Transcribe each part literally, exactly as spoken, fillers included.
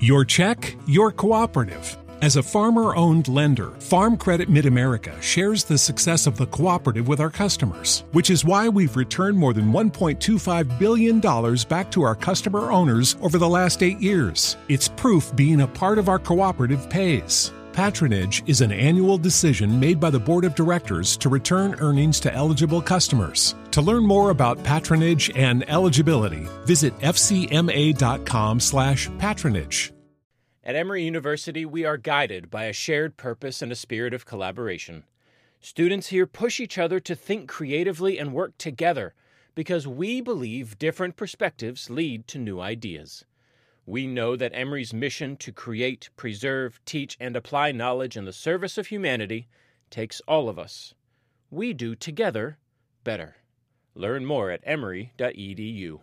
Your check, your cooperative. As a farmer-owned lender, Farm Credit Mid-America shares the success of the cooperative with our customers, which is why we've returned more than one point two five billion dollars back to our customer owners over the last eight years. It's proof being a part of our cooperative pays. Patronage is an annual decision made by the Board of Directors to return earnings to eligible customers. To learn more about patronage and eligibility, visit f c m a dot com slash patronage. At Emory University, we are guided by a shared purpose and a spirit of collaboration. Students here push each other to think creatively and work together because we believe different perspectives lead to new ideas. We know that Emory's mission to create, preserve, teach, and apply knowledge in the service of humanity takes all of us. We do together better. Learn more at emory dot e d u.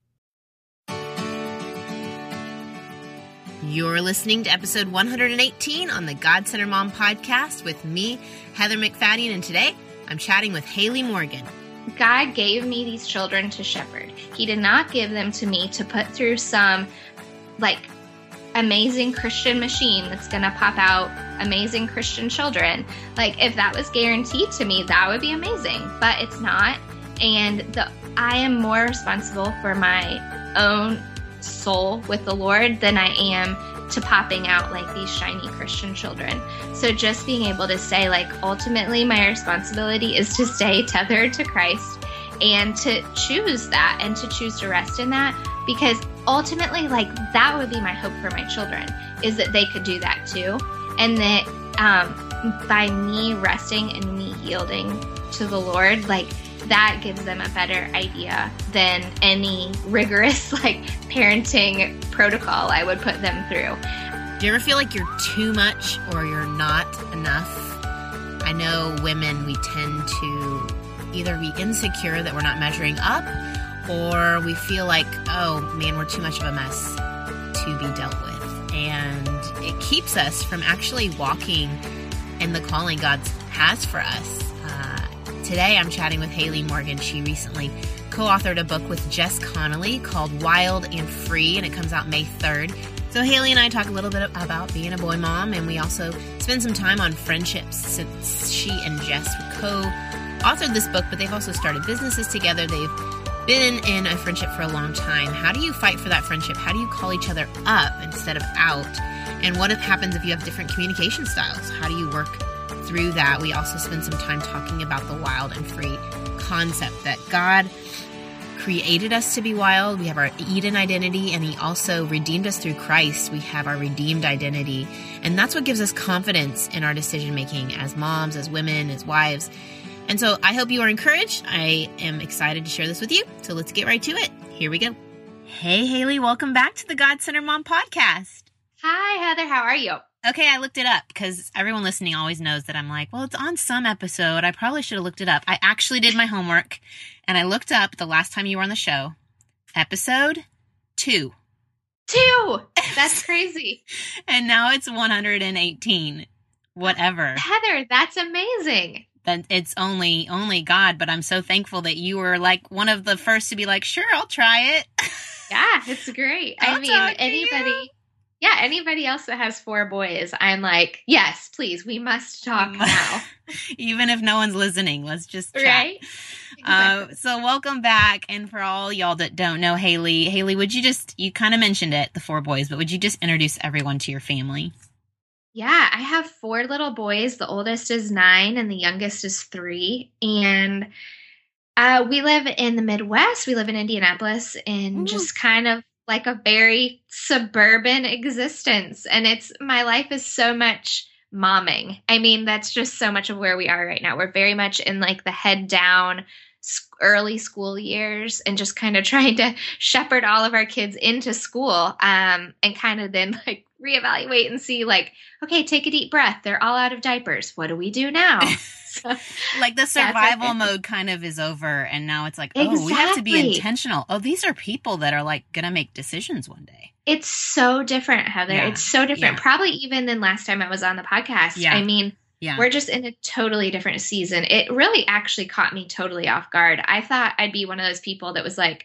You're listening to episode one hundred eighteen on the God Center Mom podcast with me, Heather McFadden, and today I'm chatting with Haley Morgan. God gave me these children to shepherd. He did not give them to me to put through some, like, amazing Christian machine that's going to pop out amazing Christian children. Like, if that was guaranteed to me, that would be amazing, but it's not. And the I am more responsible for my own soul with the Lord than I am to popping out like these shiny Christian children. So just being able to say, like, ultimately my responsibility is to stay tethered to Christ and to choose that and to choose to rest in that, because ultimately, like, that would be my hope for my children, is that they could do that too. And that um, by me resting and me yielding to the Lord, like, that gives them a better idea than any rigorous, like, parenting protocol I would put them through. Do you ever feel like you're too much or you're not enough? I know women, we tend to either be insecure that we're not measuring up, or we feel like, oh man, we're too much of a mess to be dealt with. And it keeps us from actually walking in the calling God has for us. Today, I'm chatting with Haley Morgan. She recently co-authored a book with Jess Connolly called Wild and Free, and it comes out May third. So Haley and I talk a little bit about being a boy mom, and we also spend some time on friendships since she and Jess co-authored this book, but they've also started businesses together. They've been in a friendship for a long time. How do you fight for that friendship? How do you call each other up instead of out? And what happens if you have different communication styles? How do you work through that? We also spend some time talking about the wild and free concept, that God created us to be wild. We have our Eden identity, and He also redeemed us through Christ. We have our redeemed identity, and that's what gives us confidence in our decision making as moms, as women, as wives. And so I hope you are encouraged. I am excited to share this with you. So let's get right to it. Here we go. Hey, Haley, welcome back to the God Center Mom podcast. Hi, Heather. How are you? Okay, I looked it up because everyone listening always knows that I'm like, well, it's on some episode. I probably should have looked it up. I actually did my homework, and I looked up the last time you were on the show, episode two. Two! That's crazy. And now it's one hundred eighteen. Whatever. Heather, that's amazing. That it's only only God, but I'm so thankful that you were like one of the first to be like, sure, I'll try it. Yeah, it's great. I'll I mean, talk to anybody... you. Yeah, anybody else that has four boys, I'm like, yes, please, we must talk now. Even if no one's listening, let's just chat. Right? Exactly. Uh, so welcome back. And for all y'all that don't know Haley, Haley, would you just, you kind of mentioned it, the four boys, but would you just introduce everyone to your family? Yeah, I have four little boys. The oldest is nine and the youngest is three. And uh, we live in the Midwest. We live in Indianapolis, and Ooh. just kind of like a very suburban existence. And it's, my life is so much momming. I mean, that's just so much of where we are right now. We're very much in like the head down early school years and just kind of trying to shepherd all of our kids into school, um, and kind of then like reevaluate and see like, okay, take a deep breath. They're all out of diapers. What do we do now? So, like the survival mode kind of is over, and now it's like, oh, exactly. we have to be intentional. Oh, these are people that are like going to make decisions one day. It's so different, Heather. Yeah. It's so different. Yeah. Probably even than last time I was on the podcast. Yeah. I mean, yeah. we're just in a totally different season. It really actually caught me totally off guard. I thought I'd be one of those people that was like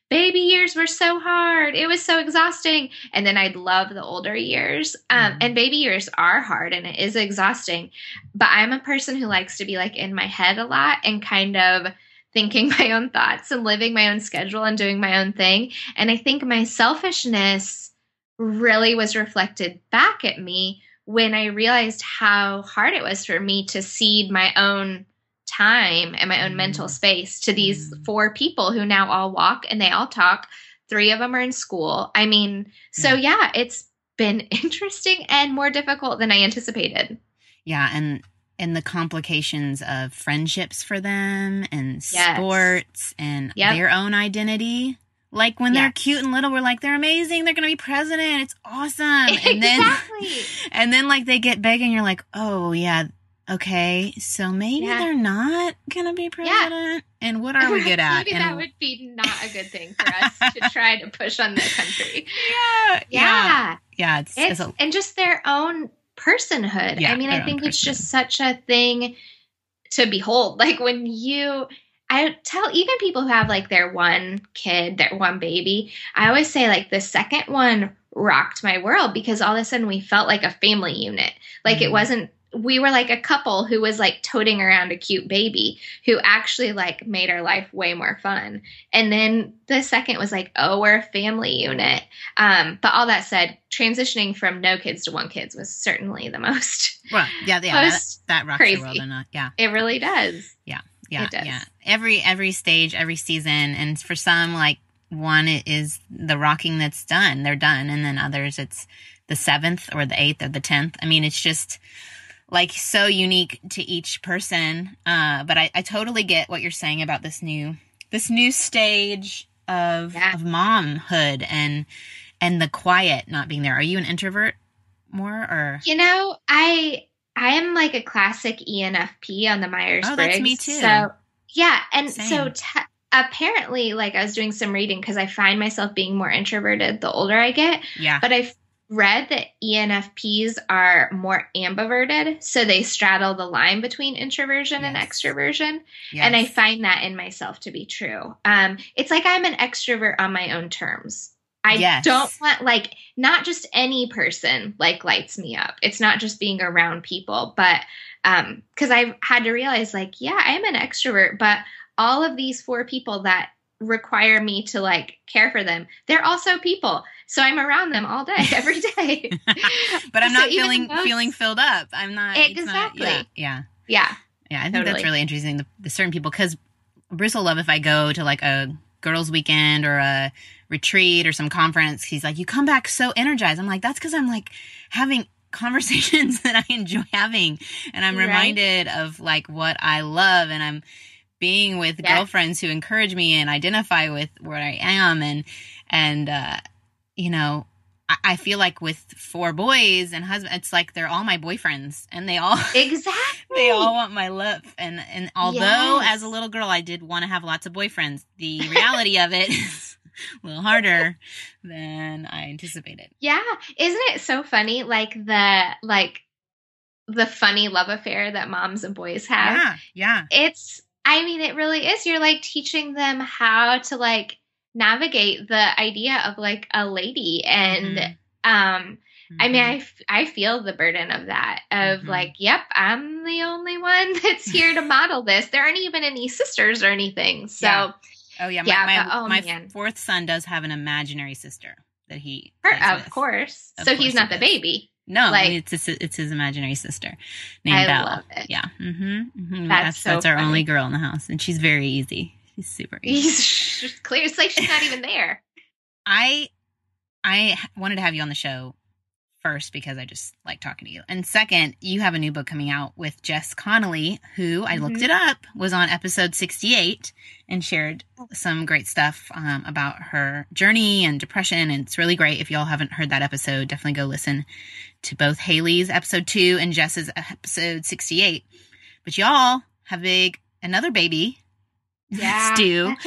baby years were so hard. It was so exhausting. And then I'd love the older years. Um, Mhm. and baby years are hard and it is exhausting. But I'm a person who likes to be like in my head a lot and kind of thinking my own thoughts and living my own schedule and doing my own thing. And I think my selfishness really was reflected back at me when I realized how hard it was for me to cede my own time and my own Mm. mental space to these Mm. four people who now all walk and they all talk. Three of them are in school. I mean, so yeah, it's been interesting and more difficult than I anticipated. Yeah, and and the complications of friendships for them and Yes. sports and Yep. their own identity. Like when they're Yes. cute and little, we're like, they're amazing. They're going to be president. It's awesome. And then, Exactly. and then like they get big and you're like, oh yeah, okay. So maybe Yeah. they're not going to be president. And what are we good at? Maybe And that would be not a good thing for us to try to push on the country. yeah, yeah, Yeah. yeah. It's, It's, it's a, and just their own personhood. Yeah, I mean, their I own think it's personhood. just such a thing to behold. Like when you, I tell even people who have like their one kid, their one baby, I always say like the second one rocked my world because all of a sudden we felt like a family unit. Like Mhm. it wasn't, we were like a couple who was like toting around a cute baby who actually like made our life way more fun. And then the second was like, oh, we're a family unit. Um, but all that said, transitioning from no kids to one kids was certainly the most. well, yeah, yeah, that, most that rocks crazy. the world. And, uh, yeah. It really does. Yeah, It does. yeah. Every every stage, every season, and for some, like one is the rocking that's done. They're done, and then others, it's the seventh or the eighth or the tenth. I mean, it's just like so unique to each person. Uh, but I, I totally get what you're saying about this new this new stage of Yeah. of momhood and and the quiet not being there. Are you an introvert more or? You know, I I am like a classic E N F P on the Myers-Briggs. Oh, that's me too. So yeah, and Same. so te- apparently, like I was doing some reading because I find myself being more introverted the older I get. Yeah. But I've read that E N F Ps are more ambiverted, so they straddle the line between introversion and Yes. extroversion. Yes. And I find that in myself to be true. Um, it's like I'm an extrovert on my own terms. I Yes. don't want like not just any person like lights me up. It's not just being around people, but um, because I've had to realize like, yeah, I am an extrovert, but all of these four people that require me to like care for them, they're also people. So I'm around them all day, every day. But I'm So not even feeling those- feeling filled up. I'm not it's not- Exactly. yeah, yeah, Yeah. yeah. I think Totally. that's really interesting. The, the certain people, because Bruce will love if I go to like a girls' weekend or a retreat or some conference. He's like, "You come back so energized." I'm like, "That's because I'm like having conversations that I enjoy having, and I'm Right. reminded of like what I love, and I'm being with Yeah. girlfriends who encourage me and identify with where I am, and and uh, you know." I feel like with four boys and husband, it's like they're all my boyfriends, and they all Exactly. they all want my love. And and although Yes. as a little girl I did want to have lots of boyfriends, the reality of it is a little harder than I anticipated. Yeah. Isn't it so funny? Like the like the funny love affair that moms and boys have. Yeah, yeah, It's I mean, it really is. You're like teaching them how to like navigate the idea of like a lady and Mhm. um I mean, Mhm. I, f- I feel the burden of that, of Mhm. like, yep, I'm the only one that's here to model this. There aren't even any sisters or anything. So, Yeah. oh yeah, my yeah, my, but, oh, my man. fourth son does have an imaginary sister that he her- plays of with. course. Of so course he's he not the does. baby. No, Like- it's his, it's his imaginary sister named I Belle. love it. Yeah, mm-hmm, mm-hmm. That's that's so that's our funny. only girl in the house, and she's very easy. She's super easy. He's just clear. It's like she's not even there. I I wanted to have you on the show first because I just like talking to you. And second, you have a new book coming out with Jess Connolly, who I looked Mhm. it up, was on episode sixty-eight and shared some great stuff um, about her journey and depression. And it's really great. If y'all haven't heard that episode, definitely go listen to both Haley's episode two and Jess's episode sixty-eight. But y'all have big another baby. Yeah. Stu. That's what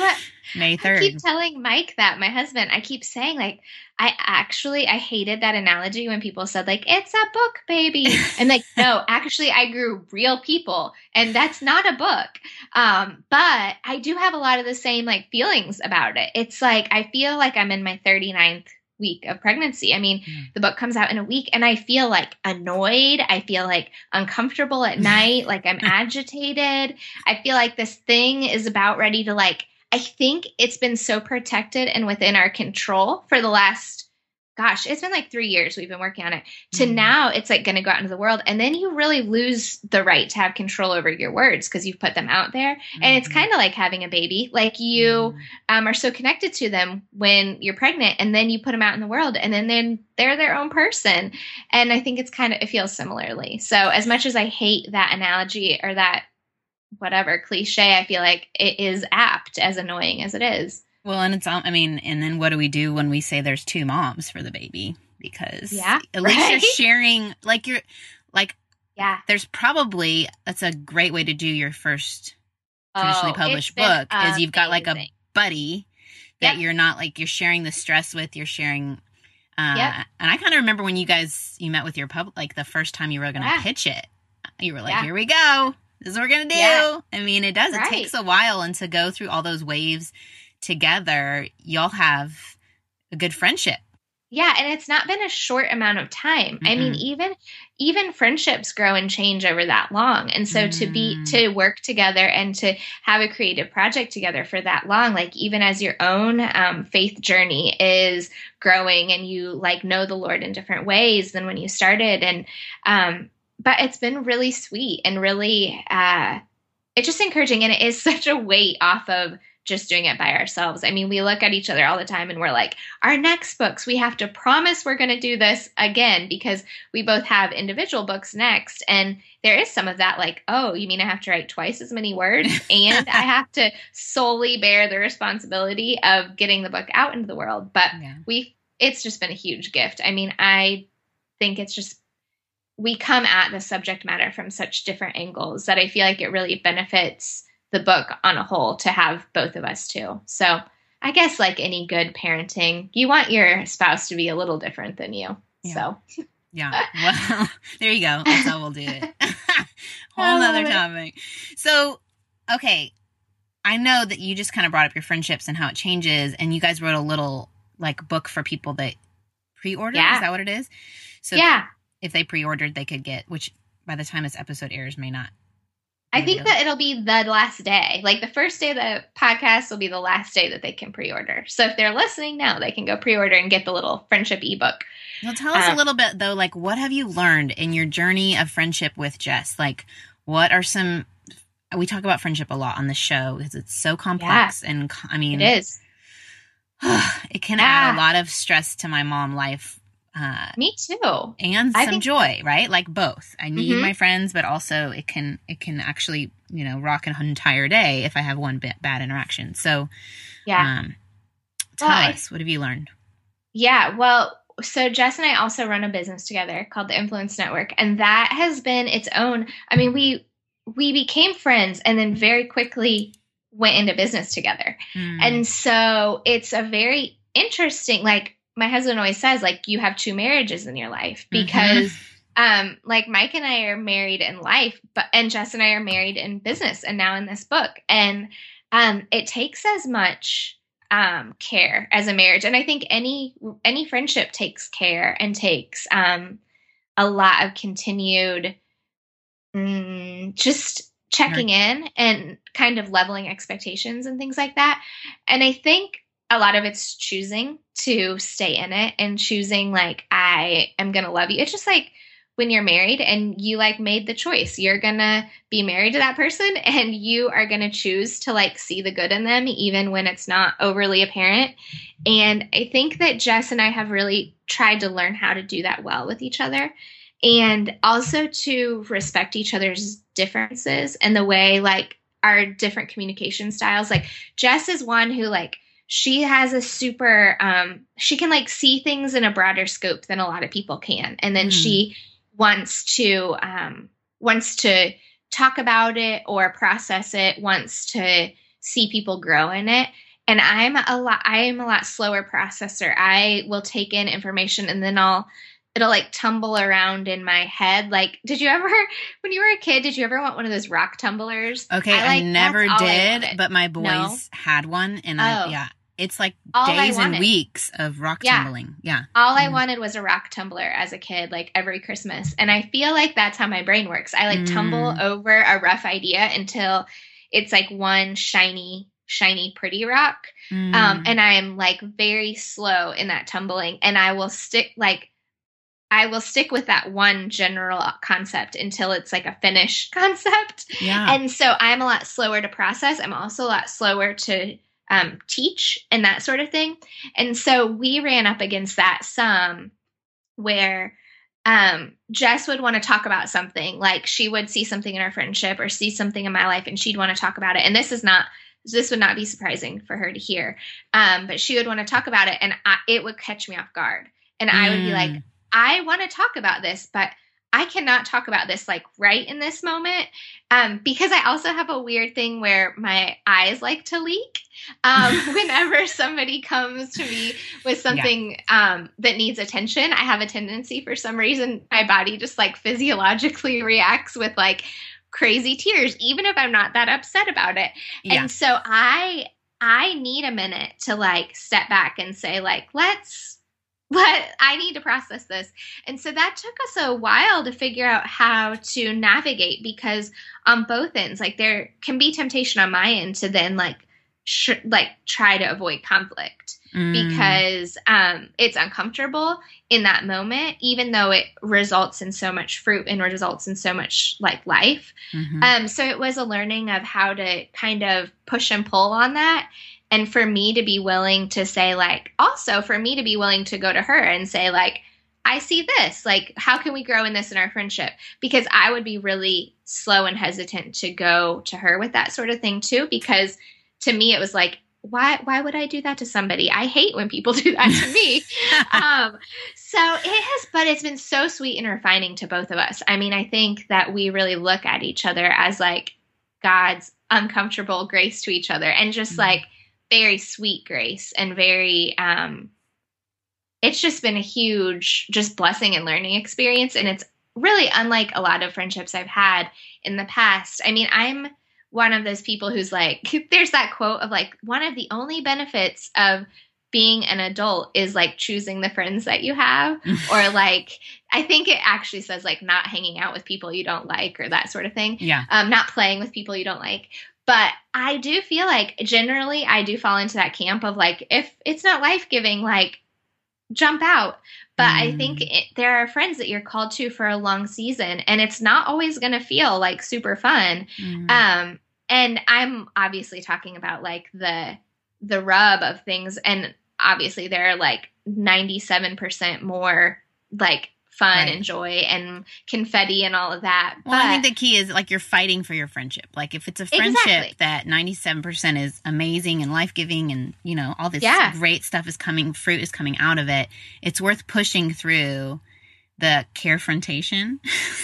May third. I keep telling Mike that, my husband, I keep saying like, I actually, I hated that analogy when people said like, it's a book, baby. And like, no, actually I grew real people and that's not a book. Um, but I do have a lot of the same like feelings about it. It's like, I feel like I'm in my thirty-ninth week of pregnancy. I mean, mm. the book comes out in a week and I feel like annoyed. I feel like uncomfortable at night. Like I'm agitated. I feel like this thing is about ready to like, I think it's been so protected and within our control for the last, gosh, it's been like three years we've been working on it to mm. now it's like going to go out into the world. And then you really lose the right to have control over your words because you've put them out there. Mm. And it's kind of like having a baby. Like you mm. um, are so connected to them when you're pregnant and then you put them out in the world and then, then they're their own person. And I think it's kind of, it feels similarly. So as much as I hate that analogy or that whatever cliche, I feel like it is apt, as annoying as it is. Well, and it's, I mean, and then what do we do when we say there's two moms for the baby? Because yeah, at least right? you're sharing, like you're, like, yeah, there's probably, that's a great way to do your first traditionally oh, published book is you've got like a buddy that yep. you're not like, you're sharing the stress with, you're sharing, uh, yep. and I kind of remember when you guys, you met with your pub, like the first time you were going to yeah. pitch it, you were like, yeah. here we go. This is what we're going to do. Yeah. I mean, it does. Right. It takes a while. And to go through all those waves together, y'all have a good friendship. Yeah. And it's not been a short amount of time. Mm-hmm. I mean, even, even friendships grow and change over that long. And so mm. to be, to work together and to have a creative project together for that long, like even as your own um, faith journey is growing and you like know the Lord in different ways than when you started. And, um, but it's been really sweet and really, uh, it's just encouraging. And it is such a weight off of just doing it by ourselves. I mean, we look at each other all the time and we're like, our next books, we have to promise we're going to do this again because we both have individual books next. And there is some of that like, oh, you mean I have to write twice as many words and I have to solely bear the responsibility of getting the book out into the world. But yeah. we, it's just been a huge gift. I mean, I think it's just, we come at the subject matter from such different angles that I feel like it really benefits the book on a whole to have both of us too. So I guess like any good parenting, you want your spouse to be a little different than you. Yeah. So yeah, well, there you go. That's how we'll do it. Whole nother topic. So, okay. I know that you just kind of brought up your friendships and how it changes, and you guys wrote a little like book for people that pre-order. Yeah. Is that what it is? So yeah. If they pre-ordered, they could get, which by the time this episode airs may not. I think that it'll be the last day. Like the first day of the podcast will be the last day that they can pre-order. So if they're listening now, they can go pre-order and get the little friendship ebook. Well, tell us um, a little bit though, like what have you learned in your journey of friendship with Jess? Like what are some, we talk about friendship a lot on the show because it's so complex. Yeah, and I mean, it is. It can yeah. add a lot of stress to my mom life. Uh, Me too. And I some think- joy, right? Like both. I need mm-hmm. my friends, but also it can, it can actually, you know, rock an entire day if I have one bit bad interaction. So, yeah. Um, tell well, us, I, what have you learned? Yeah. Well, so Jess and I also run a business together called the Influence Network. And that has been its own, I mean, we, we became friends and then very quickly went into business together. Mm. And so it's a very interesting, like, my husband always says, like, you have two marriages in your life because, mm-hmm. um, like Mike and I are married in life, but, and Jess and I are married in business and now in this book. And, um, it takes as much, um, care as a marriage. And I think any, any friendship takes care and takes, um, a lot of continued, mm, just checking right. in and kind of leveling expectations and things like that. And I think a lot of it's choosing to stay in it and choosing like, I am going to love you. It's just like when you're married and you like made the choice, you're going to be married to that person and you are going to choose to like see the good in them, even when it's not overly apparent. And I think that Jess and I have really tried to learn how to do that well with each other and also to respect each other's differences and the way like our different communication styles. Like Jess is one who like, she has a super, um, she can like see things in a broader scope than a lot of people can. And then mm. she wants to, um, wants to talk about it or process it, wants to see people grow in it. And I'm a lot, I am a lot slower processor. I will take in information and then I'll, it'll like tumble around in my head. Like, did you ever, when you were a kid, did you ever want one of those rock tumblers? Okay. I, like, I never did, I but my boys no? had one. And oh. I, yeah, it's like all days and weeks of rock yeah. tumbling. Yeah. All mm. I wanted was a rock tumbler as a kid, like every Christmas. And I feel like that's how my brain works. I like mm. tumble over a rough idea until it's like one shiny shiny, pretty rock. Mm. Um, and I am like very slow in that tumbling, and I will stick like, I will stick with that one general concept until it's like a finished concept. Yeah. And so I'm a lot slower to process. I'm also a lot slower to um, teach and that sort of thing. And so we ran up against that some where um, Jess would want to talk about something, like she would see something in our friendship or see something in my life and she'd want to talk about it. And this is not, this would not be surprising for her to hear. Um, but she would want to talk about it and I, it would catch me off guard. And I would be like, I want to talk about this, but I cannot talk about this like right in this moment. Um, because I also have a weird thing where my eyes like to leak. Um, whenever somebody comes to me with something yeah. um, that needs attention, I have a tendency for some reason, my body just like physiologically reacts with like crazy tears, even if I'm not that upset about it. Yeah. And so I, I need a minute to like step back and say like, let's, But I need to process this. And so that took us a while to figure out how to navigate, because on both ends, like there can be temptation on my end to then like, sh- like try to avoid conflict mm. because um, it's uncomfortable in that moment, even though it results in so much fruit and results in so much like life. Mm-hmm. Um, so it was a learning of how to kind of push and pull on that. And for me to be willing to say, like, also for me to be willing to go to her and say, like, I see this, like, how can we grow in this in our friendship? Because I would be really slow and hesitant to go to her with that sort of thing too, because to me, it was like, why, why would I do that to somebody? I hate when people do that to me. um, so it has, but it's been so sweet and refining to both of us. I mean, I think that we really look at each other as like God's uncomfortable grace to each other, and just mm-hmm. like, very sweet grace and very, um, it's just been a huge, just blessing and learning experience. And it's really unlike a lot of friendships I've had in the past. I mean, I'm one of those people who's like, there's that quote of like, one of the only benefits of being an adult is like choosing the friends that you have, or like, I think it actually says like not hanging out with people you don't like or that sort of thing. Yeah. Um, not playing with people you don't like. But I do feel like generally I do fall into that camp of like, if it's not life-giving, like jump out. But mm. I think it, there are friends that you're called to for a long season, and it's not always going to feel like super fun. Mm. Um, and I'm obviously talking about like the, the rub of things. And obviously there are like ninety-seven percent more like fun right. and joy and confetti and all of that. Well, but I think the key is like you're fighting for your friendship. Like if it's a friendship exactly. that ninety-seven percent is amazing and life-giving and, you know, all this yeah. great stuff is coming, fruit is coming out of it, it's worth pushing through the carefrontation.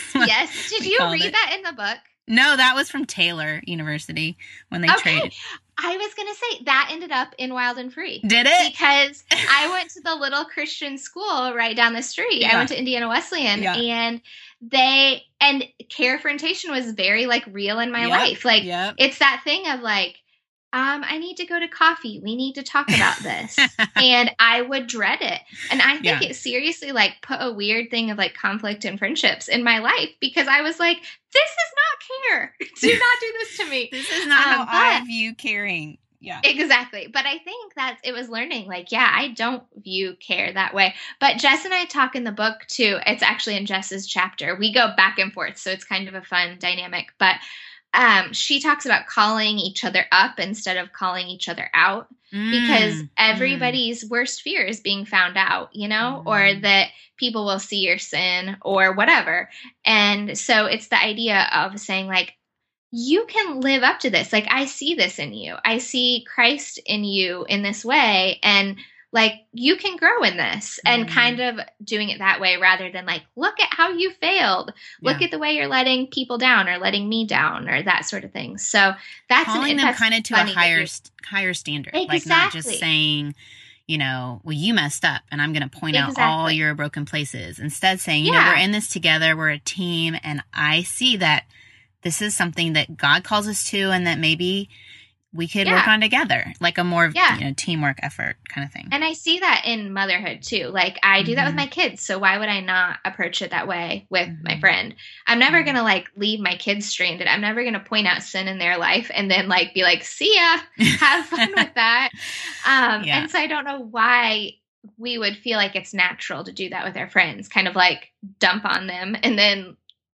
Yes. Did you read it. that in the book? No, that was from Taylor University when they okay. traded. I was going to say that ended up in Wild and Free. Did it? Because I went to the little Christian school right down the street. Yeah. I went to Indiana Wesleyan yeah. and they, and carefrontation was very like real in my yep. life. Like yep. it's that thing of like, um, I need to go to coffee. We need to talk about this. And I would dread it. And I think yeah. it seriously like put a weird thing of like conflict and friendships in my life, because I was like, this is not care. Do not do this to me. This is not um, how I view caring. Yeah, exactly. But I think that it was learning like, yeah, I don't view care that way. But Jess and I talk in the book too. It's actually in Jess's chapter. We go back and forth. So it's kind of a fun dynamic. But Um, she talks about calling each other up instead of calling each other out, mm, because everybody's mm. worst fear is being found out, you know, mm. or that people will see your sin or whatever. And so it's the idea of saying like, you can live up to this. Like, I see this in you. I see Christ in you in this way. And like, you can grow in this, and mm. kind of doing it that way rather than like, look at how you failed. Look yeah. at the way you're letting people down or letting me down or that sort of thing. So that's calling an, them kind of to a higher, higher standard, exactly. like not just saying, you know, well, you messed up and I'm going to point exactly. out all your broken places. Instead saying, you yeah. know, we're in this together. We're a team. And I see that this is something that God calls us to, and that maybe we could yeah. work on together, like a more, yeah. you know, teamwork effort kind of thing. And I see that in motherhood too. Like, I do mm-hmm. that with my kids. So why would I not approach it that way with mm-hmm. my friend? I'm never mm-hmm. going to like leave my kids stranded. I'm never going to point out sin in their life and then like be like, see ya, have fun with that. Um, yeah. And so I don't know why we would feel like it's natural to do that with our friends, kind of like dump on them and then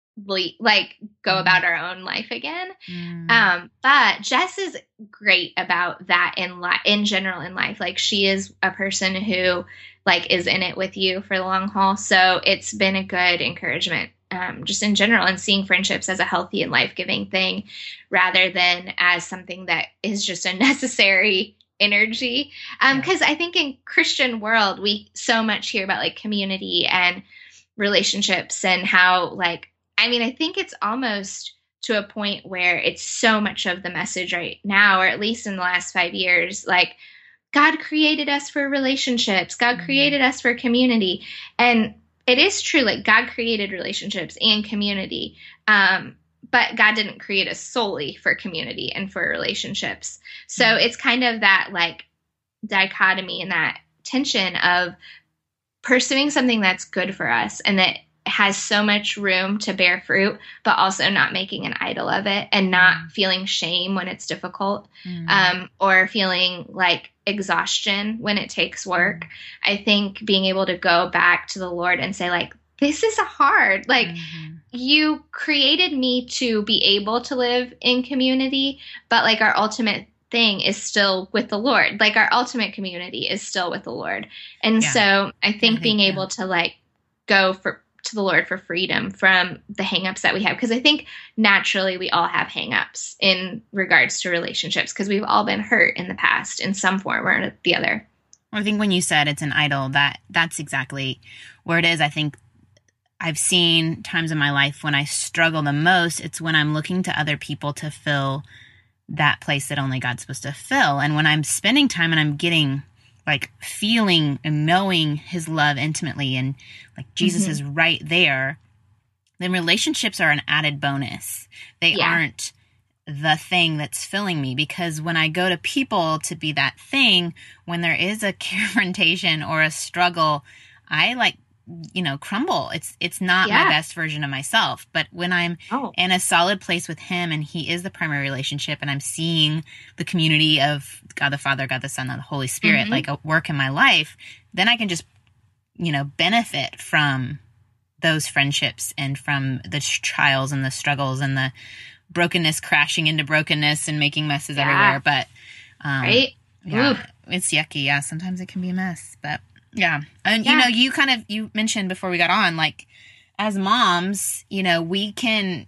like go about our own life again. Mm. Um, but Jess is great about that in life, in general in life. Like, she is a person who like is in it with you for the long haul. So it's been a good encouragement, um, just in general, and seeing friendships as a healthy and life-giving thing rather than as something that is just a necessary energy. Um, yeah. 'cause I think in Christian world, we so much hear about like community and relationships and how like, I mean, I think it's almost to a point where it's so much of the message right now, or at least in the last five years, like, God created us for relationships. God mm-hmm. created us for community. And it is true, like, God created relationships and community. Um, but God didn't create us solely for community and for relationships. So mm-hmm. it's kind of that, like, dichotomy and that tension of pursuing something that's good for us and that has so much room to bear fruit, but also not making an idol of it and not mm. feeling shame when it's difficult, mm. um, or feeling like exhaustion when it takes work. Mm. I think being able to go back to the Lord and say, like, this is hard. Like, mm-hmm. you created me to be able to live in community, but like our ultimate thing is still with the Lord. Like, our ultimate community is still with the Lord. And yeah. so I think, I think being yeah. able to like go for to the Lord for freedom from the hangups that we have. Because I think naturally we all have hangups in regards to relationships, because we've all been hurt in the past in some form or the other. I think when you said it's an idol, that that's exactly where it is. I think I've seen times in my life when I struggle the most, it's when I'm looking to other people to fill that place that only God's supposed to fill. And when I'm spending time and I'm getting like feeling and knowing his love intimately, and like Jesus mm-hmm. is right there, then relationships are an added bonus. They yeah. aren't the thing that's filling me, because when I go to people to be that thing, when there is a confrontation or a struggle, I like, you know, crumble. It's, it's not yeah. my best version of myself. But when I'm oh. in a solid place with him and he is the primary relationship, and I'm seeing the community of God the Father, God the Son, and the Holy Spirit, mm-hmm. like a work in my life, then I can just, you know, benefit from those friendships and from the trials and the struggles and the brokenness crashing into brokenness and making messes yeah. everywhere. But, um, right? Yeah, Ooh. It's yucky. Yeah. Sometimes it can be a mess, but yeah. And, yeah. you know, you kind of, you mentioned before we got on, like, as moms, you know, we can,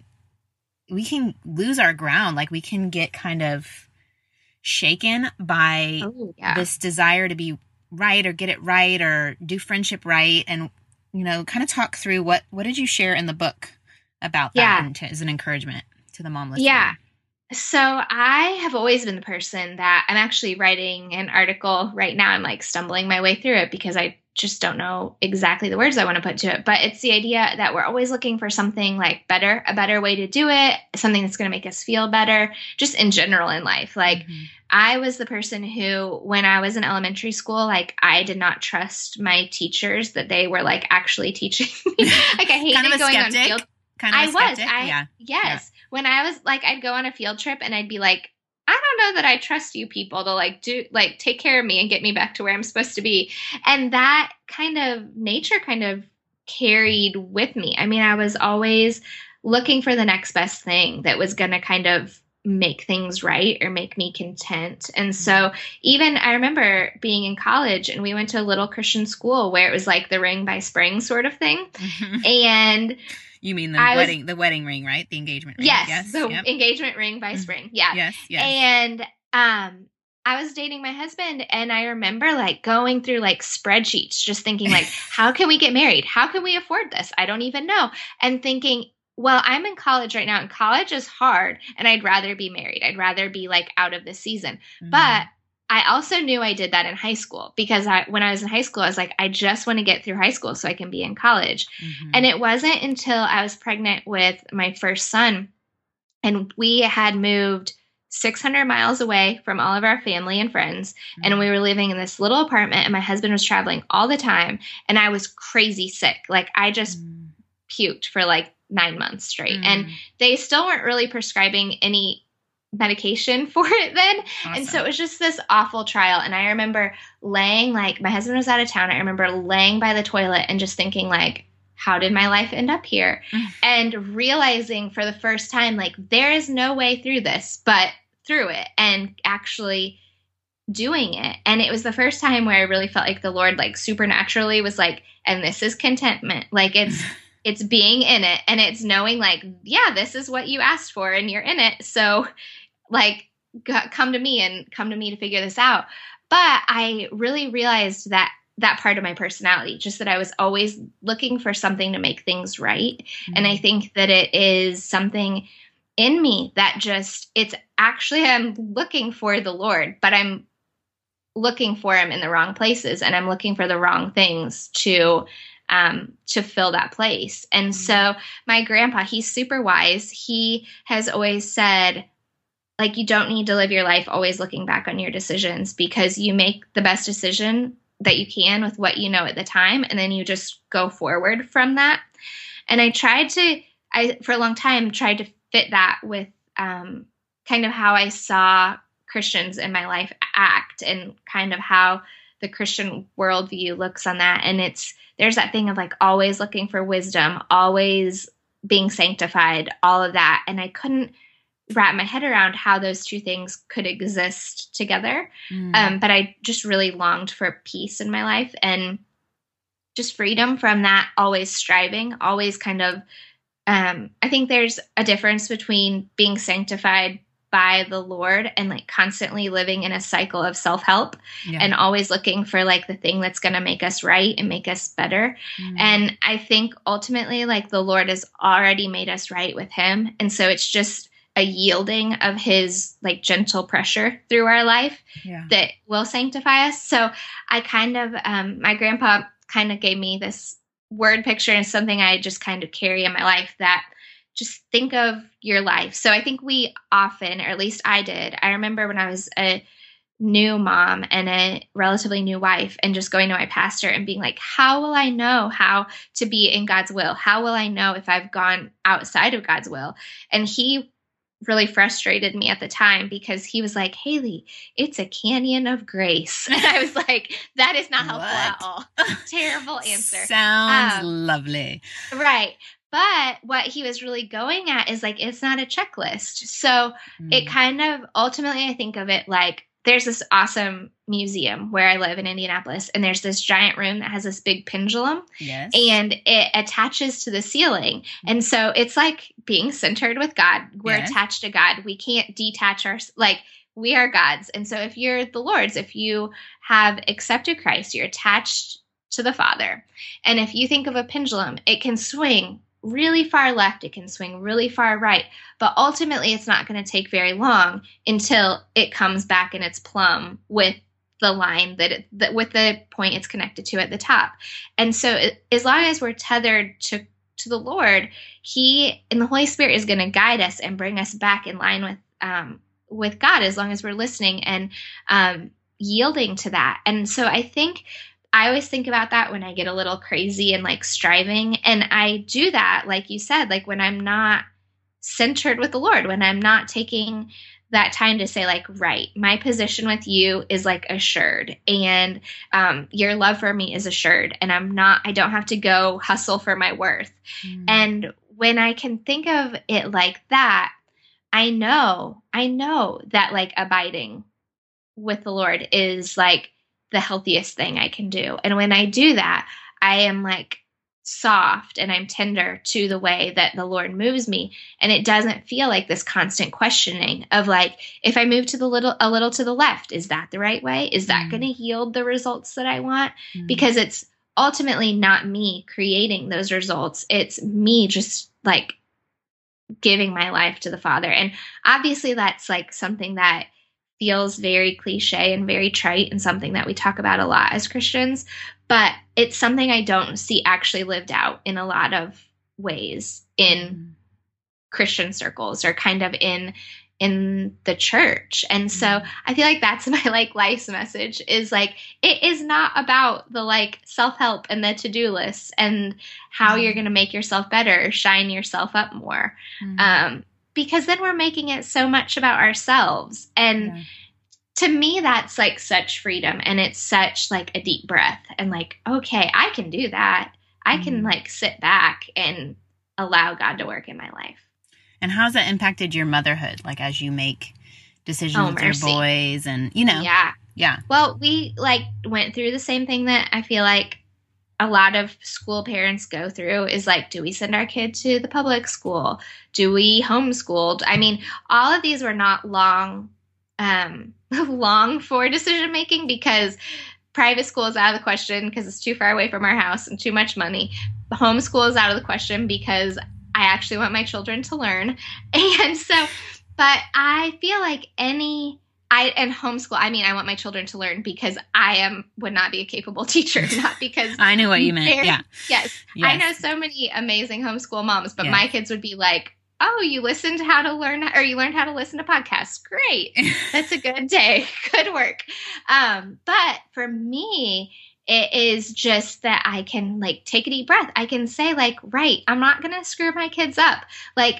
we can lose our ground. Like, we can get kind of shaken by oh, yeah. this desire to be right or get it right or do friendship right. And, you know, kind of talk through what, what did you share in the book about that yeah. and to, as an encouragement to the mom listening? Yeah. So I have always been the person that I'm actually writing an article right now. I'm like stumbling my way through it because I just don't know exactly the words I want to put to it. But it's the idea that we're always looking for something like better, a better way to do it, something that's going to make us feel better, just in general in life. Like mm-hmm. I was the person who, when I was in elementary school, like I did not trust my teachers that they were like actually teaching me. Like I hated kind of going skeptic. on field. Kind of I was. skeptic? I, yeah. Yes. Yeah. When I was like, I'd go on a field trip and I'd be like, I don't know that I trust you people to like do, like take care of me and get me back to where I'm supposed to be. And that kind of nature kind of carried with me. I mean, I was always looking for the next best thing that was going to kind of make things right or make me content. And so even I remember being in college and we went to a little Christian school where it was like the ring by spring sort of thing. Mm-hmm. And you mean the I wedding, was, the wedding ring, right? The engagement ring. Yes, yes the yep. engagement ring by spring. Yeah. Yes, yes. And um, I was dating my husband, and I remember like going through like spreadsheets, just thinking like, how can we get married? How can we afford this? I don't even know. And thinking, well, I'm in college right now, and college is hard, and I'd rather be married. I'd rather be like out of the season. Mm-hmm. But I also knew I did that in high school, because I, when I was in high school, I was like, I just want to get through high school so I can be in college. Mm-hmm. And it wasn't until I was pregnant with my first son, and we had moved six hundred miles away from all of our family and friends. Mm-hmm. And we were living in this little apartment, and my husband was traveling all the time. And I was crazy sick. Like I just mm-hmm. puked for like nine months straight. Mm-hmm. And they still weren't really prescribing any medication for it then. Awesome. And so it was just this awful trial. And I remember laying, like my husband was out of town. I remember laying by the toilet and just thinking like, how did my life end up here? Mm-hmm. And realizing for the first time, like there is no way through this, but through it, and actually doing it. And it was the first time where I really felt like the Lord like supernaturally was like, and this is contentment. Like it's, it's being in it, and it's knowing like, yeah, this is what you asked for and you're in it. So like g- come to me and come to me to figure this out. But I really realized that that part of my personality, just that I was always looking for something to make things right. Mm-hmm. And I think that it is something in me that just, it's actually, I'm looking for the Lord, but I'm looking for him in the wrong places, and I'm looking for the wrong things to, um, to fill that place. And mm-hmm. so my grandpa, he's super wise. He has always said, like, you don't need to live your life always looking back on your decisions, because you make the best decision that you can with what you know at the time. And then you just go forward from that. And I tried to, I, for a long time, tried to fit that with um, kind of how I saw Christians in my life act, and kind of how the Christian worldview looks on that. And it's, there's that thing of like always looking for wisdom, always being sanctified, all of that. And I couldn't wrap my head around how those two things could exist together. Mm. Um, but I just really longed for peace in my life, and just freedom from that, always striving, always kind of, um, I think there's a difference between being sanctified by the Lord and like constantly living in a cycle of self-help, yeah. and always looking for like the thing that's going to make us right and make us better. Mm. And I think ultimately like the Lord has already made us right with him. And so it's just a yielding of his like gentle pressure through our life yeah. that will sanctify us. So I kind of, um, my grandpa kind of gave me this word picture, and something I just kind of carry in my life, that just think of your life. So I think we often, or at least I did, I remember when I was a new mom and a relatively new wife, and just going to my pastor and being like, how will I know how to be in God's will? How will I know if I've gone outside of God's will? And he really frustrated me at the time, because he was like, Haley, it's a canyon of grace. And I was like, that is not helpful at all. Terrible answer. Sounds um, lovely. Right. But what he was really going at is like, it's not a checklist. So mm. it kind of, ultimately, I think of it like, there's this awesome museum where I live in Indianapolis, and there's this giant room that has this big pendulum, yes. and it attaches to the ceiling. And so it's like being centered with God. We're yes. attached to God. We can't detach our, like we are God's. And so if you're the Lord's, if you have accepted Christ, you're attached to the Father. And if you think of a pendulum, it can swing really far left, it can swing really far right, but ultimately it's not going to take very long until it comes back in its plumb with the line that, it, that with the point it's connected to at the top. And so it, as long as we're tethered to to the Lord, he and the Holy Spirit is going to guide us and bring us back in line with um with God, as long as we're listening and um yielding to that. And so I think I always think about that when I get a little crazy and like striving. And I do that, like you said, like when I'm not centered with the Lord, when I'm not taking that time to say like, right, my position with you is like assured, and um, your love for me is assured, and I'm not, I don't have to go hustle for my worth. Mm. And when I can think of it like that, I know, I know that like abiding with the Lord is like the healthiest thing I can do. And when I do that, I am like soft and I'm tender to the way that the Lord moves me. And it doesn't feel like this constant questioning of like, if I move to the little, a little to the left, is that the right way? Is that mm. going to yield the results that I want? Mm. Because it's ultimately not me creating those results. It's me just like giving my life to the Father. And obviously that's like something that feels very cliche and very trite and something that we talk about a lot as Christians, but it's something I don't see actually lived out in a lot of ways in mm. Christian circles or kind of in in the church. And so mm. I feel like that's my like life's message is like, it is not about the like self-help and the to-do lists and how mm. you're going to make yourself better, shine yourself up more. Mm. Um, because then we're making it so much about ourselves. And yeah. to me, that's like such freedom. And it's such like a deep breath and like, okay, I can do that. I mm. can like sit back and allow God to work in my life. And how's that impacted your motherhood? Like as you make decisions oh, with mercy. your boys and, you know. Yeah. Yeah. Well, we like went through the same thing that I feel like a lot of school parents go through is like, do we send our kid to the public school? Do we homeschool? I mean, all of these were not long, um, long for decision making because private school is out of the question because it's too far away from our house and too much money. Homeschool is out of the question because I actually want my children to learn. And so, but I feel like any, I, and homeschool, I mean, I want my children to learn because I am, would not be a capable teacher, not because. I knew what you meant. Yeah. Yes. yes. I know so many amazing homeschool moms, but yes. my kids would be like, oh, you listened how to learn, or you learned how to listen to podcasts. Great. That's a good day. Good work. Um, but for me, it is just that I can like take a deep breath. I can say like, right, I'm not going to screw my kids up. Like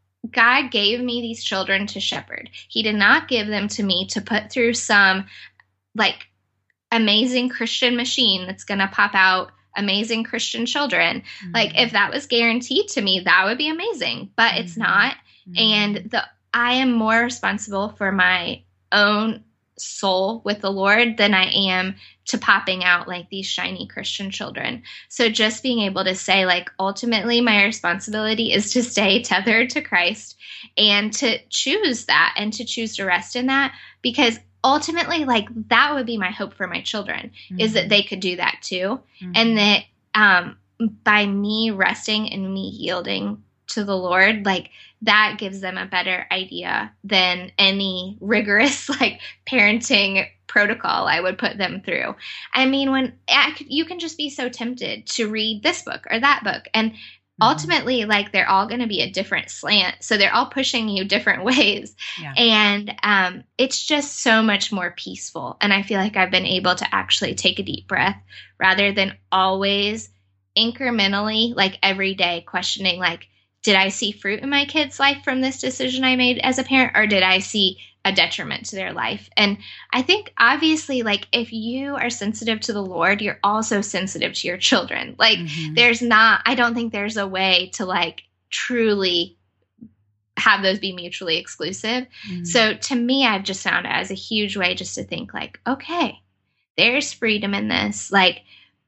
God gave me these children to shepherd. He did not give them to me to put through some like amazing Christian machine that's going to pop out amazing Christian children. Mm-hmm. Like if that was guaranteed to me, that would be amazing, but mm-hmm. it's not. Mm-hmm. And the, I am more responsible for my own soul with the Lord than I am to popping out like these shiny Christian children. So just being able to say like, ultimately my responsibility is to stay tethered to Christ and to choose that and to choose to rest in that, because ultimately like that would be my hope for my children mm-hmm. is that they could do that too. Mm-hmm. And that um, by me resting and me yielding to the Lord, like that gives them a better idea than any rigorous like parenting protocol I would put them through. I mean, when I could, you can just be so tempted to read this book or that book, and mm-hmm. ultimately like they're all going to be a different slant. So they're all pushing you different ways. Yeah. And um, it's just so much more peaceful. And I feel like I've been able to actually take a deep breath rather than always incrementally, like every day questioning, like, did I see fruit in my kid's life from this decision I made as a parent, or did I see a detriment to their life? And I think obviously, like if you are sensitive to the Lord, you're also sensitive to your children. Like mm-hmm. there's not, I don't think there's a way to like truly have those be mutually exclusive. Mm-hmm. So to me, I've just found it as a huge way just to think like, okay, there's freedom in this. Like,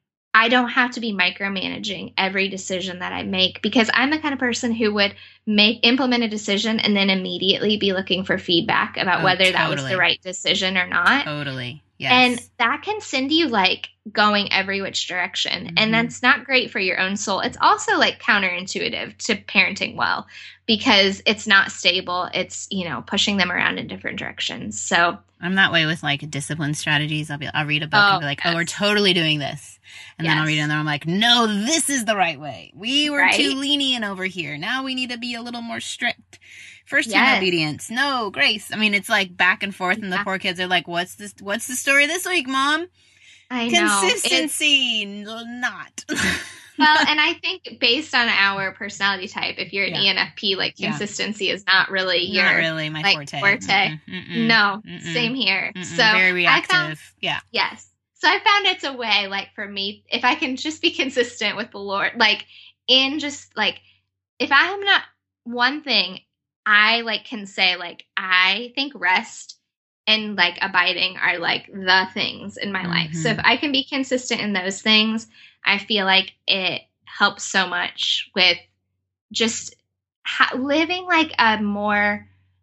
I don't have to be micromanaging every decision that I make, because I'm the kind of person who would make implement a decision and then immediately be looking for feedback about oh, whether totally. that was the right decision or not. Totally. Yes. And that can send you like going every which direction. Mm-hmm. And that's not great for your own soul. It's also like counterintuitive to parenting well, because it's not stable. It's, you know, pushing them around in different directions. So I'm that way with like discipline strategies. I'll be, I'll read a book oh, and be like, yes. oh, we're totally doing this. And yes. then I'll read it and then I'm like, no, this is the right way. We were right? too lenient over here. Now we need to be a little more strict. First yes. in obedience. No, grace. I mean, it's like back and forth, and the yeah. poor kids are like, what's this? What's the story this week, Mom? I know. Consistency, it's... not. Well, and I think based on our personality type, if you're an yeah. E N F P, like consistency yeah. is not really your not really my like, forte. forte. Mm-mm, mm-mm, no, mm-mm, same here. Mm-mm, so very reactive. I found, yeah. Yes. So I found it's a way, like for me, if I can just be consistent with the Lord, like in just like, if I am not one thing, I like can say like, I think rest and like abiding are like the things in my mm-hmm. life. So if I can be consistent in those things, I feel like it helps so much with just ha- living like a more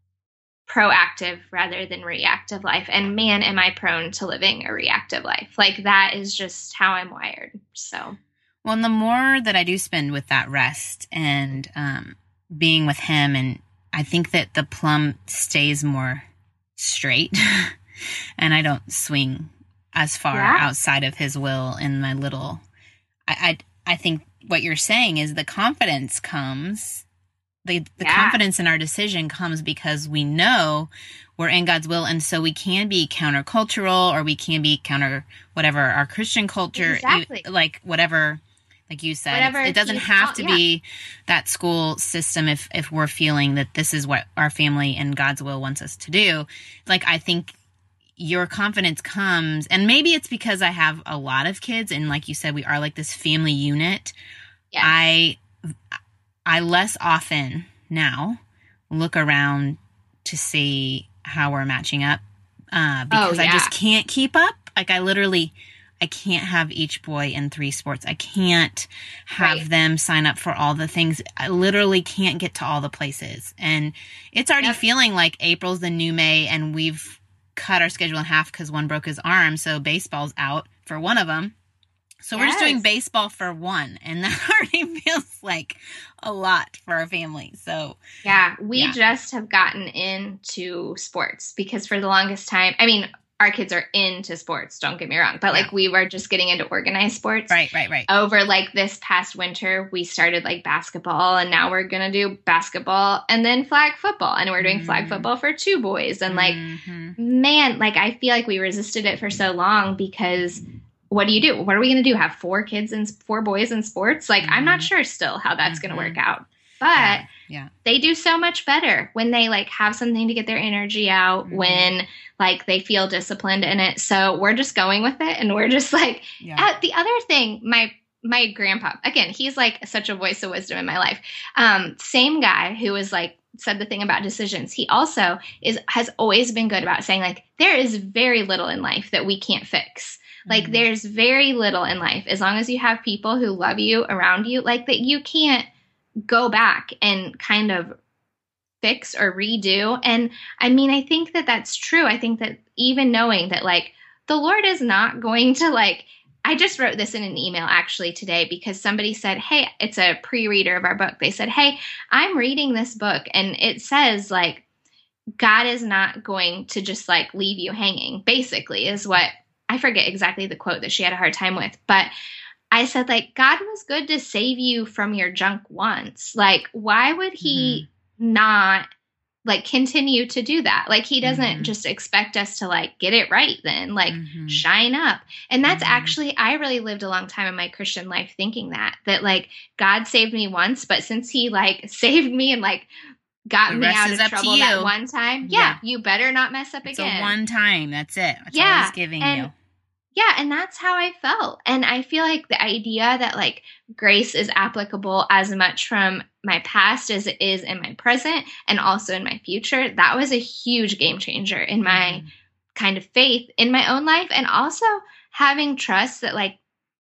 proactive rather than reactive life. And man, am I prone to living a reactive life. Like that is just how I'm wired. So, well, and the more that I do spend with that rest and um, being with him, and I think that the plumb stays more straight and I don't swing as far yeah. outside of his will in my little, I, I, I think what you're saying is the confidence comes The, the yeah. confidence in our decision comes because we know we're in God's will. And so we can be countercultural, or we can be counter whatever our Christian culture, exactly. like whatever, like you said, it doesn't have to yeah. be that school system. If, if we're feeling that this is what our family and God's will wants us to do, like, I think your confidence comes, and maybe it's because I have a lot of kids. And like you said, we are like this family unit. Yes. I, I less often now look around to see how we're matching up uh, because oh, yeah. I just can't keep up. Like I literally, I can't have each boy in three sports. I can't have right. them sign up for all the things. I literally can't get to all the places. And it's already yep. feeling like April's the new May, and we've cut our schedule in half because one broke his arm. So baseball's out for one of them. So yes. we're just doing baseball for one, and that already feels like a lot for our family. So yeah, we yeah. just have gotten into sports because for the longest time, I mean, our kids are into sports, don't get me wrong, but yeah. like we were just getting into organized sports. Right, right, right. Over like this past winter, we started like basketball, and now we're going to do basketball and then flag football, and we're doing mm-hmm. flag football for two boys. And like, mm-hmm. man, like I feel like we resisted it for so long because what do you do? What are we going to do? Have four kids and four boys in sports? Like, mm-hmm. I'm not sure still how that's mm-hmm. going to work out, but yeah. yeah. they do so much better when they like have something to get their energy out, mm-hmm. when like they feel disciplined in it. So we're just going with it. And we're just like, yeah. uh, the other thing, my, my grandpa, again, he's like such a voice of wisdom in my life. Um, same guy who was like, said the thing about decisions. He also is, has always been good about saying like, there is very little in life that we can't fix. Like, there's very little in life, as long as you have people who love you around you, like that you can't go back and kind of fix or redo. And I mean, I think that that's true. I think that even knowing that, like, the Lord is not going to, like, I just wrote this in an email actually today because somebody said, hey, it's a pre-reader of our book. They said, hey, I'm reading this book and it says, like, God is not going to just, like, leave you hanging, basically, is what I forget exactly the quote that she had a hard time with, but I said, like, God was good to save you from your junk once. Like, why would he mm-hmm. not, like, continue to do that? Like, he doesn't mm-hmm. just expect us to, like, get it right then, like, mm-hmm. shine up. And that's mm-hmm. actually, I really lived a long time in my Christian life thinking that, that, like, God saved me once, but since he, like, saved me and, like, got the me out of trouble that one time. Yeah, yeah. You better not mess up it's again. A one time. That's it. That's yeah. all he's giving and, you. Yeah. And that's how I felt. And I feel like the idea that like grace is applicable as much from my past as it is in my present and also in my future, that was a huge game changer in my mm. kind of faith in my own life. And also having trust that like,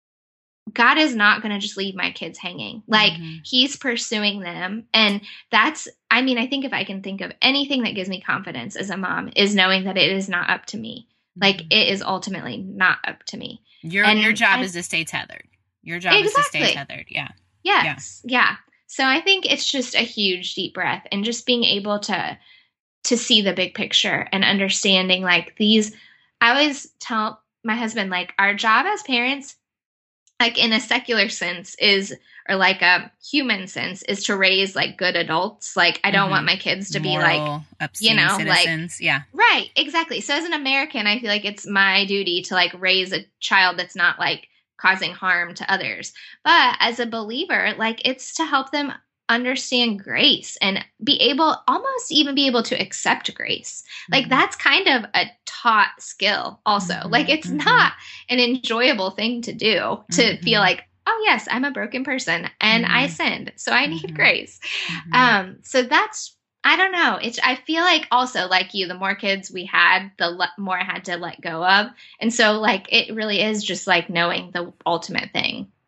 God is not going to just leave my kids hanging. Like mm-hmm. he's pursuing them. And that's, I mean, I think if I can think of anything that gives me confidence as a mom is knowing that it is not up to me. Like mm-hmm. it is ultimately not up to me. Your, and, your job and, is to stay tethered. Your job exactly. is to stay tethered. Yeah. Yes. Yeah. yeah. So I think it's just a huge deep breath and just being able to, to see the big picture and understanding like these, I always tell my husband, like our job as parents, like in a secular sense is, or like a human sense is to raise like good adults. Like I don't mm-hmm. want my kids to Moral, be like, you know, citizens. like, yeah, right. Exactly. So as an American, I feel like it's my duty to like raise a child that's not like causing harm to others. But as a believer, like it's to help them understand grace and be able, almost even be able to accept grace. Like mm-hmm. that's kind of a taught skill also. Mm-hmm. Like it's mm-hmm. not an enjoyable thing to do to mm-hmm. feel like, oh yes, I'm a broken person and mm-hmm. I sinned, so I need mm-hmm. grace. Mm-hmm. Um, so that's, I don't know. It's, I feel like also like you, the more kids we had, the le- more I had to let go of. And so like, it really is just like knowing the ultimate thing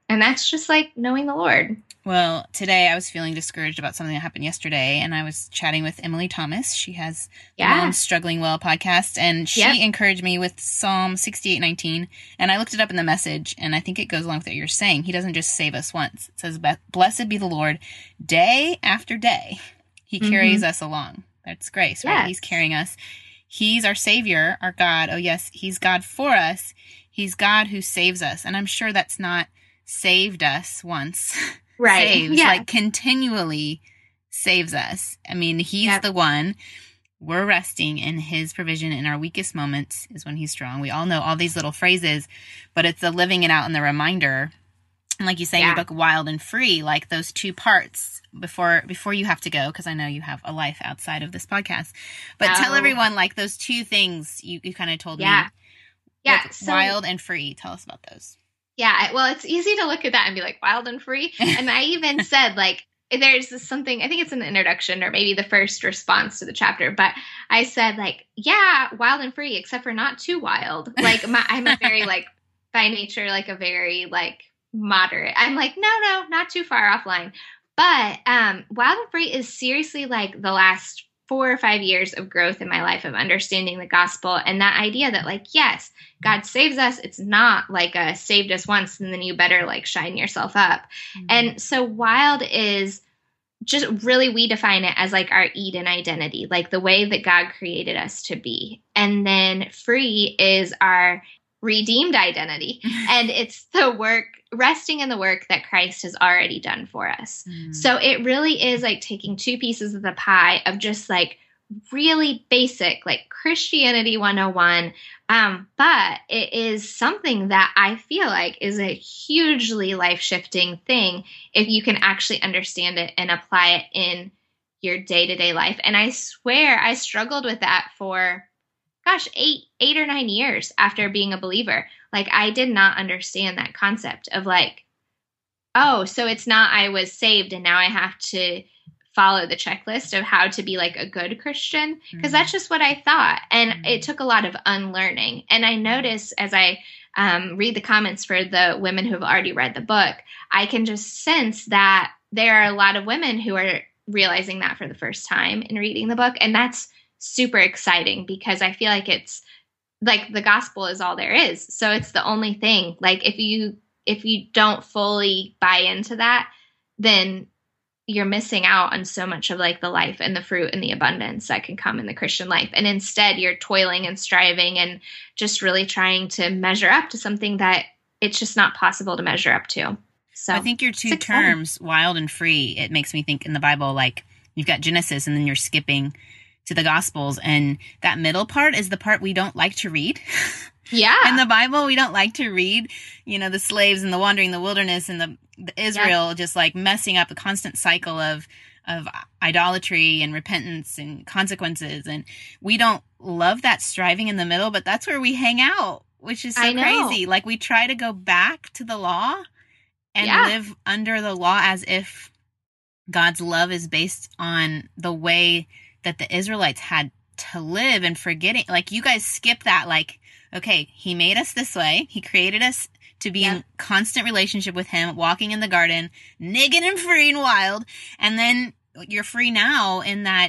And that's just like knowing the Lord. Well, today I was feeling discouraged about something that happened yesterday, and I was chatting with Emily Thomas. She has yeah. the Moms Struggling Well podcast, and she yep. encouraged me with Psalm sixty-eight nineteen, and I looked it up in the message, and I think it goes along with what you're saying. He doesn't just save us once. It says, "Blessed be the Lord, day after day. He mm-hmm. carries us along." That's grace, right? Yes. He's carrying us. He's our Savior, our God. Oh, yes, He's God for us. He's God who saves us, and I'm sure that's not saved us once. Right. Saves, yeah. like continually saves us. I mean, He's yep. the one. We're resting in His provision in our weakest moments is when He's strong. We all know all these little phrases, but it's the living it out and the reminder. And like you say yeah. in your book, Wild and Free, like those two parts before before you have to go, because I know you have a life outside of this podcast. But oh. tell everyone, like, those two things you, you kind of told yeah. me. Yeah. Like, so, wild and free. Tell us about those. Yeah, well, it's easy to look at that and be like, wild and free. And I even said, like, there's this something, I think it's in the introduction or maybe the first response to the chapter, but I said, like, yeah, wild and free, except for not too wild. Like, my, I'm a very, like, by nature, like, a very, like, moderate. I'm like, no, no, not too far offline. But um, wild and free is seriously, like, the last four or five years of growth in my life of understanding the gospel and that idea that, like, yes, God saves us. It's not like a saved us once and then you better like shine yourself up. Mm-hmm. And so wild is just really, we define it as like our Eden identity, like the way that God created us to be. And then free is our redeemed identity. And it's the work, resting in the work that Christ has already done for us. Mm. So it really is like taking two pieces of the pie of just like really basic, like Christianity one oh one. Um, but it is something that I feel like is a hugely life-shifting thing if you can actually understand it and apply it in your day-to-day life. And I swear I struggled with that for gosh, eight, eight or nine years after being a believer. Like, I did not understand that concept of like, oh, so it's not I was saved and now I have to follow the checklist of how to be like a good Christian. Because mm-hmm. that's just what I thought. And mm-hmm. it took a lot of unlearning. And I notice as I um, read the comments for the women who have already read the book, I can just sense that there are a lot of women who are realizing that for the first time in reading the book. And that's super exciting because I feel like it's like the gospel is all there is. So it's the only thing. Like if you if you don't fully buy into that, then you're missing out on so much of like the life and the fruit and the abundance that can come in the Christian life. And instead you're toiling and striving and just really trying to measure up to something that it's just not possible to measure up to. So I think your two terms, wild and free, it makes me think in the Bible, like you've got Genesis and then you're skipping to the Gospels, and that middle part is the part we don't like to read. Yeah. In the Bible, we don't like to read, you know, the slaves and the wandering in the wilderness and the, the Israel yeah. just like messing up the constant cycle of of idolatry and repentance and consequences. And we don't love that striving in the middle, but that's where we hang out, which is so crazy. Like we try to go back to the law and yeah. live under the law as if God's love is based on the way that the Israelites had to live, and forgetting, like you guys skip that, like, okay, he made us this way. He created us to be yeah. in constant relationship with him, walking in the garden, niggin' and free and wild. And then you're free now in that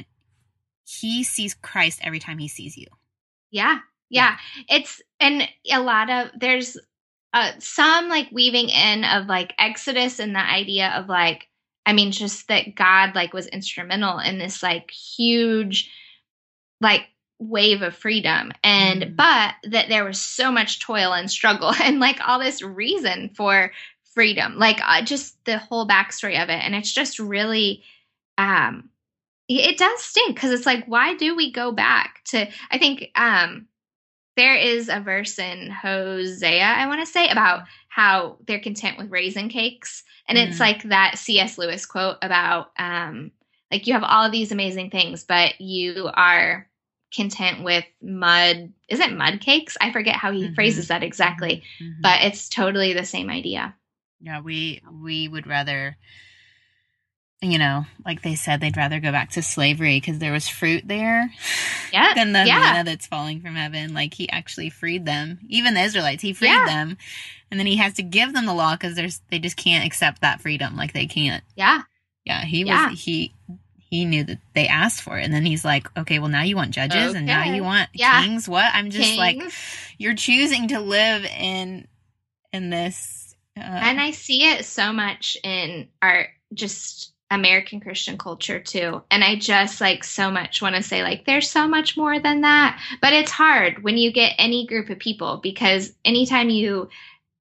he sees Christ every time he sees you. Yeah. Yeah. It's, and a lot of, there's uh, some like weaving in of like Exodus and the idea of like, I mean, just that God like was instrumental in this like huge like wave of freedom. And, mm. but that there was so much toil and struggle and like all this reason for freedom, like uh, just the whole backstory of it. And it's just really, um, it does stink because it's like, why do we go back to, I think um, there is a verse in Hosea, I want to say, about how they're content with raisin cakes. And mm. it's like that C S Lewis quote about, um, like, you have all of these amazing things, but you are content with mud. Is it mud cakes? I forget how he mm-hmm. phrases that exactly, mm-hmm. but it's totally the same idea. Yeah, we we would rather you know, like they said, they'd rather go back to slavery because there was fruit there yeah. than the yeah. manna that's falling from heaven. Like he actually freed them, even the Israelites. He freed yeah. them, and then he has to give them the law because there's they just can't accept that freedom. Like they can't. Yeah, yeah. He yeah. was he. He knew that they asked for it. And then he's like, okay, well, now you want judges okay. and now you want yeah. kings. What? I'm just kings. like, you're choosing to live in, in this. Uh, and I see it so much in our just American Christian culture too. And I just like so much want to say like, there's so much more than that, but it's hard when you get any group of people, because anytime you,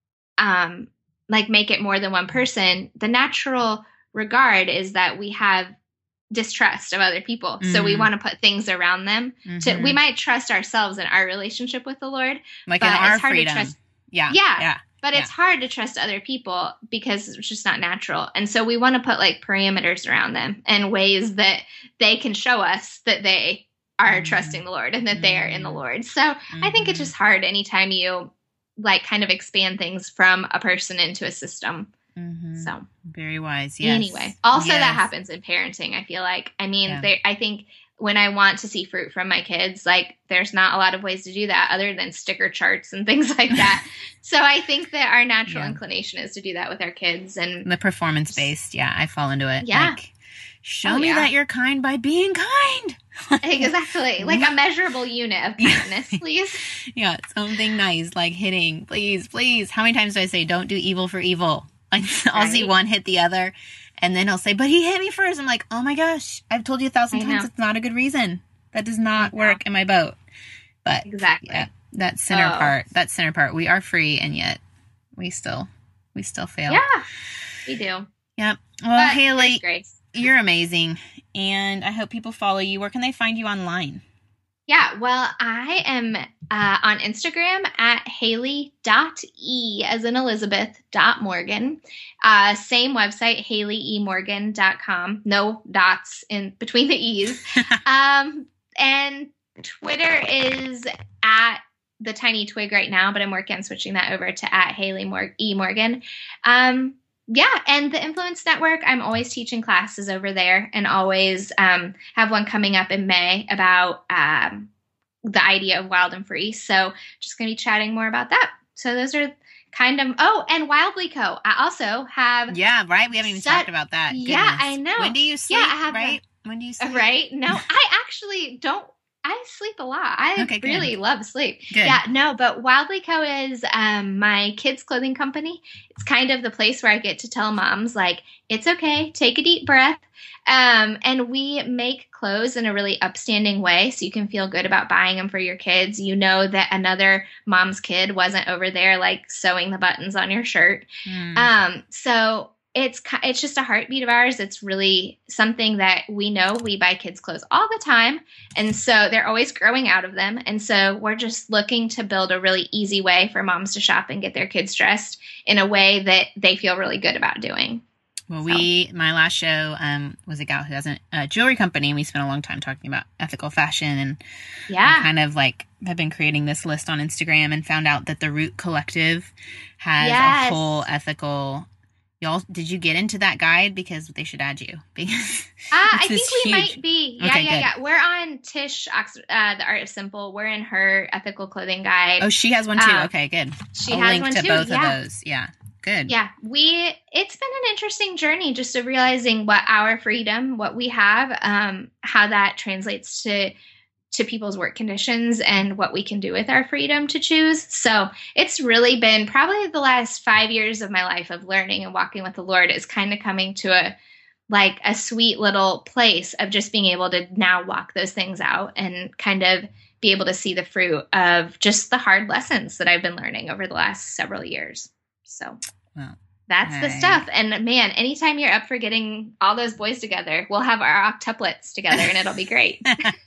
um, like make it more than one person, the natural regard is that we have distrust of other people. Mm-hmm. So we want to put things around them mm-hmm. to, we might trust ourselves in our relationship with the Lord. Like in our freedom. Trust, yeah. Yeah. Yeah. But yeah. it's hard to trust other people because it's just not natural. And so we want to put like parameters around them and ways that they can show us that they are mm-hmm. trusting the Lord and that mm-hmm. they are in the Lord. So mm-hmm. I think it's just hard anytime you like kind of expand things from a person into a system. Mm-hmm. So very wise. Yes. Anyway, also yes. that happens in parenting. I feel like, I mean, yeah. they, I think when I want to see fruit from my kids, like there's not a lot of ways to do that other than sticker charts and things like that. So I think that our natural yeah. inclination is to do that with our kids and the performance based. Yeah. I fall into it. Yeah. Like, show oh, me yeah. that you're kind by being kind. Exactly. Like a measurable unit of kindness, please. Yeah. Something nice, like hitting, please, please. How many times do I say, don't do evil for evil? Like, I'll right. see one hit the other, and then he'll say, but he hit me first. I'm like, oh my gosh, I've told you a thousand I times know. It's not a good reason. That does not work in my boat. But exactly. Yeah, that center oh. part, that center part, we are free, and yet we still, we still fail. Yeah, we do. Yep. Well, but Haley, you're amazing, and I hope people follow you. Where can they find you online? Yeah, well, I am uh, on Instagram at Haley dot E as in Elizabeth dot Morgan. Uh, same website, Haley E Morgan dot com. No dots in between the E's. um, and Twitter is at the Tiny Twig right now, but I'm working on switching that over to at Haley Mor- E Morgan. Um, Yeah, and the Influence Network, I'm always teaching classes over there and always um, have one coming up in May about um, the idea of wild and free. So just going to be chatting more about that. So those are kind of, oh, and Wildly Co. I also have. Yeah, right? We haven't even set, talked about that. Goodness. Yeah, I know. When do you sleep, yeah, I have right? A, when do you sleep? Right? No, I actually don't. I sleep a lot. I okay, really love sleep. Good. Yeah, no, but Wildly Co. is um, my kids' clothing company. It's kind of the place where I get to tell moms, like, it's okay, take a deep breath. Um, and we make clothes in a really upstanding way so you can feel good about buying them for your kids. You know that another mom's kid wasn't over there, like, sewing the buttons on your shirt. Mm. Um, so... It's it's just a heartbeat of ours. It's really something that we know. We buy kids clothes all the time. And so they're always growing out of them. And so we're just looking to build a really easy way for moms to shop and get their kids dressed in a way that they feel really good about doing. Well, we, my last show um, was a gal who has a, a jewelry company, and we spent a long time talking about ethical fashion and, yeah. and kind of like have been creating this list on Instagram and found out that the Root Collective has yes. a whole ethical. Y'all, did you get into that guide? Because they should add you. Because uh, I think we huge... might be. Yeah, okay, yeah, good. yeah. We're on Tish, uh, The Art of Simple. We're in her ethical clothing guide. Oh, she has one too. Um, okay, good. She I'll has link one to too. both yeah. of those. Yeah, good. Yeah, we. It's been an interesting journey just of realizing what our freedom, what we have, um, how that translates to. to people's work conditions and what we can do with our freedom to choose. So it's really been probably the last five years of my life of learning and walking with the Lord is kind of coming to a, like a sweet little place of just being able to now walk those things out and kind of be able to see the fruit of just the hard lessons that I've been learning over the last several years. So wow. That's right. the stuff. And man, anytime you're up for getting all those boys together, we'll have our octuplets together and it'll be great.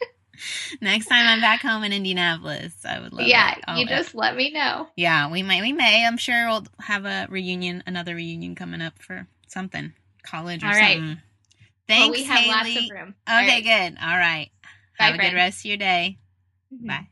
Next time I'm back home in Indianapolis, I would love yeah, it. Oh, you just let me know. Yeah, we may. We may. I'm sure we'll have a reunion, another reunion coming up for something, college or All right. something. Thanks, well, we have Haley. lots of room. Okay, right. good. All right. Bye, have a friends. good rest of your day. Mm-hmm. Bye.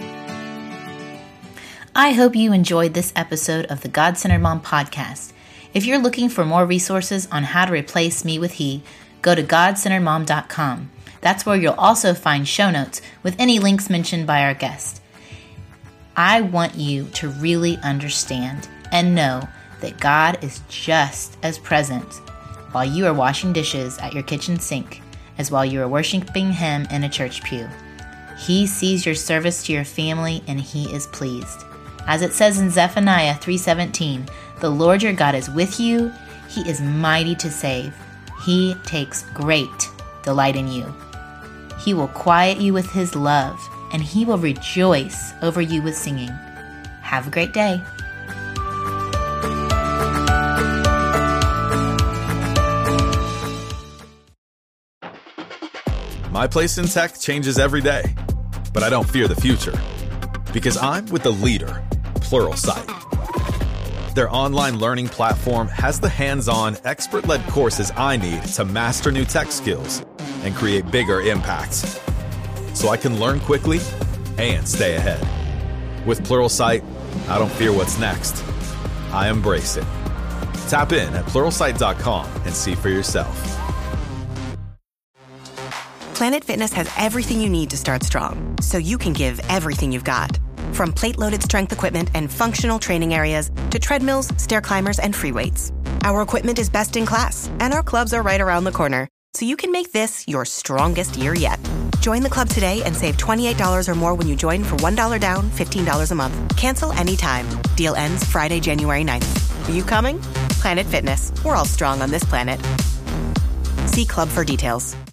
I hope you enjoyed this episode of the God-Centered Mom podcast. If you're looking for more resources on how to replace me with he, go to god centered mom dot com. That's where you'll also find show notes with any links mentioned by our guest. I want you to really understand and know that God is just as present while you are washing dishes at your kitchen sink as while you are worshiping Him in a church pew. He sees your service to your family and He is pleased. As it says in Zephaniah three seventeen, the Lord your God is with you. He is mighty to save. He takes great delight in you. He will quiet you with His love, and He will rejoice over you with singing. Have a great day. My place in tech changes every day, but I don't fear the future because I'm with the leader, Pluralsight. Their online learning platform has the hands-on, expert-led courses I need to master new tech skills and create bigger impacts, so I can learn quickly and stay ahead. With Pluralsight, I don't fear what's next. I embrace it. Tap in at pluralsight dot com and see for yourself. Planet Fitness has everything you need to start strong, so you can give everything you've got. From plate-loaded strength equipment and functional training areas to treadmills, stair climbers, and free weights. Our equipment is best in class, and our clubs are right around the corner, so you can make this your strongest year yet. Join the club today and save twenty-eight dollars or more when you join for one dollar down, fifteen dollars a month. Cancel anytime. Deal ends Friday, January ninth. Are you coming? Planet Fitness. We're all strong on this planet. See club for details.